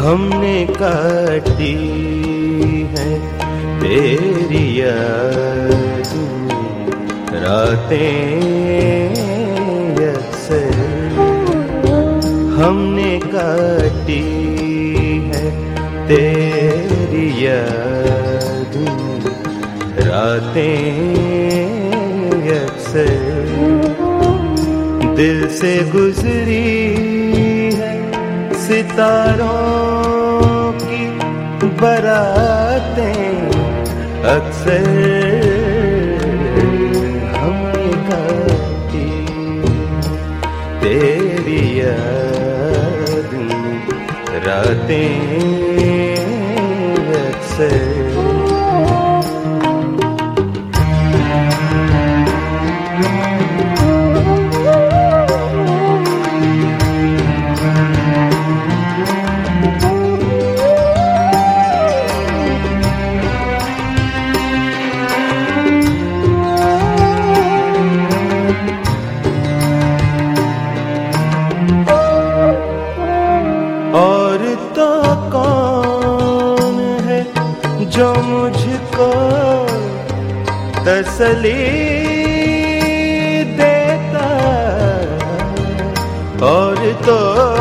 हमने काटी है तेरी याद रातें अक्सर, हमने काटी है तेरी याद रातें अक्सर, दिल से गुजरी है सितारों की बरातें अक्सर, हमने काटी तेरी याद रातें अक्सर। और तो कौन है जो मुझको तसल्ली देता, और तो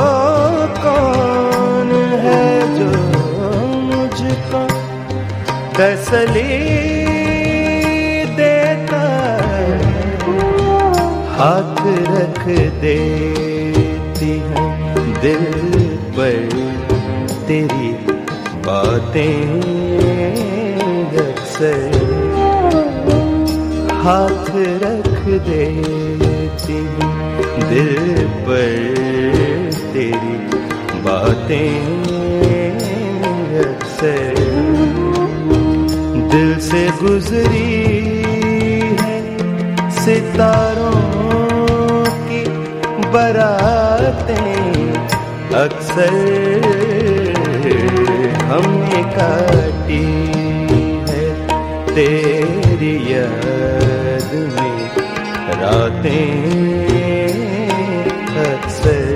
कौन है जो मुझको तसल्ली देता, हाथ रख देती है दिल पर तेरी बातें अक्सर, हाथ रख देती दिल पर तेरी बातें अक्सर, दिल से गुजरी है सितारों की बरातें अक्सर, हमने काटी है तेरी याद में रातें अक्सर।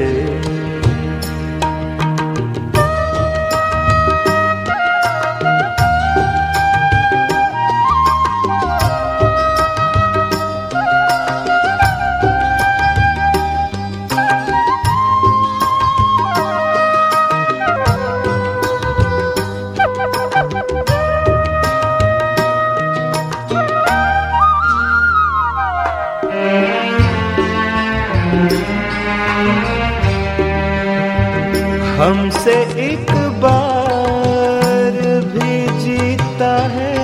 हमसे एक बार भी जीता है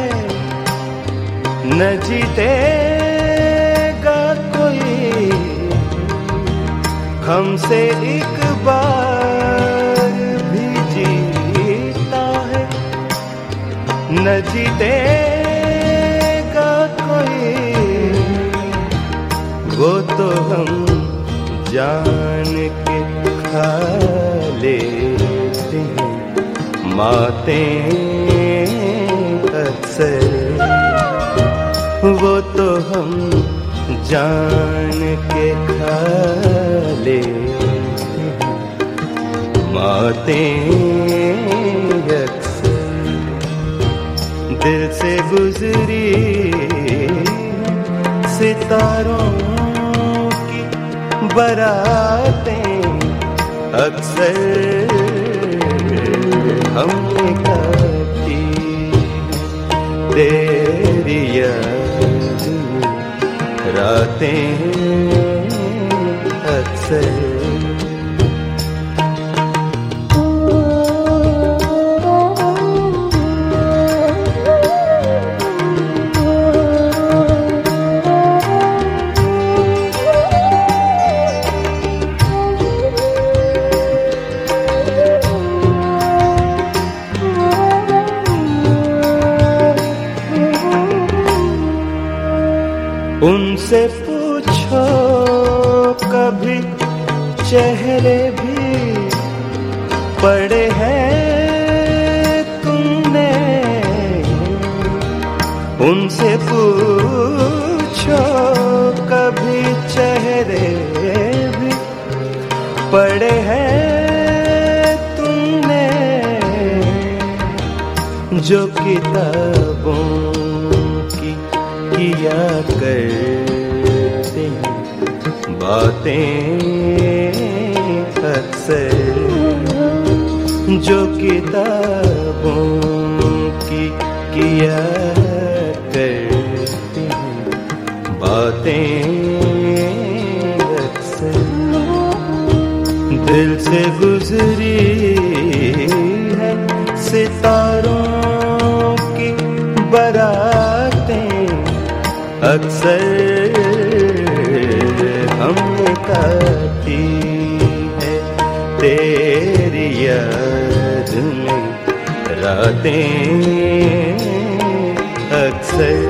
न जीतेगा कोई, हमसे एक बार भी जीता है न जीतेगा कोई, वो तो हम जान के खा लेते हैं मातें अक्सर, वो तो हम जान के खा लेते हैं मातें अक्सर, दिल से गुजरी सितारों की बरातें अक्सर, हमने काटी तेरी याद रातें अक्सर। उनसे पूछो कभी चेहरे भी पड़े हैं तुमने, उनसे पूछो कभी चेहरे भी पड़े हैं तुमने, जो किताबों की किया करते हैं बातें अक्सर, जो किताबों की किया करते हैं बातें अक्सर, दिल से गुजरी है सितारों की बारातें अक्सर, हमने काटी है तेरी याद में रातें अक्सर।